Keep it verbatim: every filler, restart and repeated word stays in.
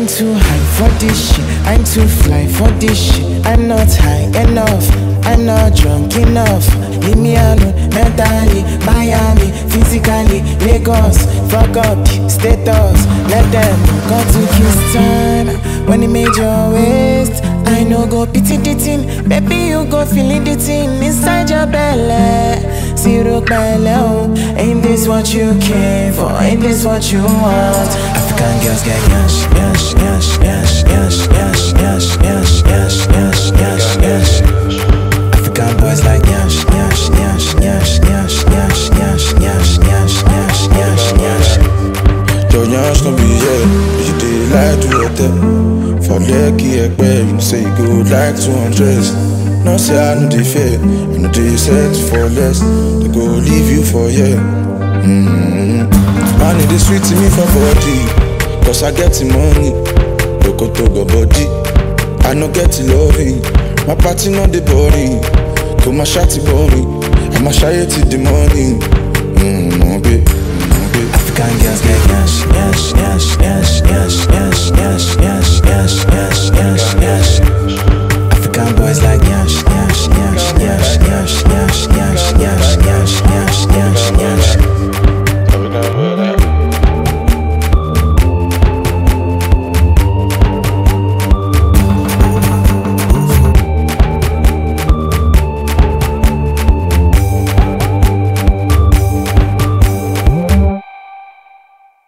I'm too high for this shit. I'm too fly for this shit. I'm not high enough. I'm not drunk enough. Leave me alone mentally, Miami, physically, Lagos. Fuck up, status. Let them go to Kingston. When he made your waist, I know go pity the thing. Baby, you go feeling the thing inside your belly. Zero belly, oh. Ain't this what you came for? Ain't this what you want? African girls get yash, yash, yash, yash, yash, yash, yash, yash, yash, yash, yash, yash. African boys like yash, yash, yash, yash, yash, yash, yash, yash, yash, yash, yash, yash. Your yash no be here, you dey like to hotel. For lucky ekpe, you say you go like two hundred. No say I know the fear, you know they set for less. They go leave you for here. Mm-hmm. Man, it is sweet to me for body, cause I get the money. Loco to go body, I no get the loving. My party not the body, to my shawty body, I'ma shy it till the morning. Mm-hmm, babe. African girls get yash, yash, yash, yash, yash, yash, yash, yash, yash, yash, yash, yash. African boys like yash, yash, yash, yash, yash,